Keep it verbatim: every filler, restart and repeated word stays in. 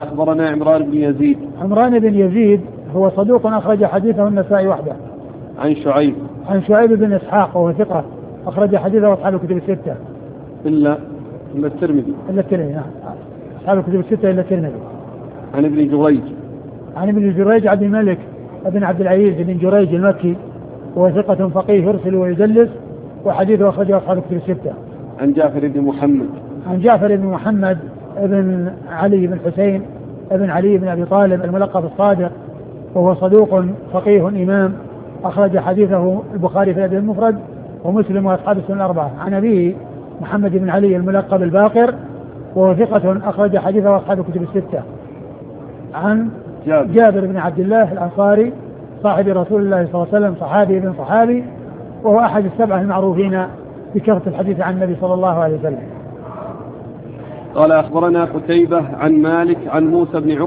أخبرنا عمران بن يزيد. عمران بن يزيد هو صدوق أخرج حديثه النسائي وحده. عن شعيب. عن شعيب بن إسحاق وهو ثقة أخرج حديثه أصحاب الكتب الستة إلا إلا الترمذي. إلا الترمذي نعم. أصحاب الكتب الستة إلا الترمذي. عن ابن جريج. عن ابن جريج عبد الملك ابن عبد العزيز بن جريج المكي وهو ثقة فقيه يرسل ويدلس وحديثه أخرجه أصحاب الكتب الستة. عن جعفر بن محمد. عن جعفر بن محمد ابن علي بن حسين ابن علي بن أبي طالب الملقب الصادق وهو صدوق فقيه إمام أخرج حديثه البخاري في الأدب المفرد ومسلم وأصحاب السنن الأربعة. عن أبيه محمد بن علي الملقب الباقر وهو ثقة أخرج حديثه أصحاب الكتب الستة. عن جابر, جابر بن عبد الله الأنصاري صاحب رسول الله صلى الله عليه وسلم صحابي ابن صحابي وهو أحد السبعة المعروفين بكثرة الحديث عن النبي صلى الله عليه وسلم. قال أخبرنا قتيبة عن مالك عن موسى بن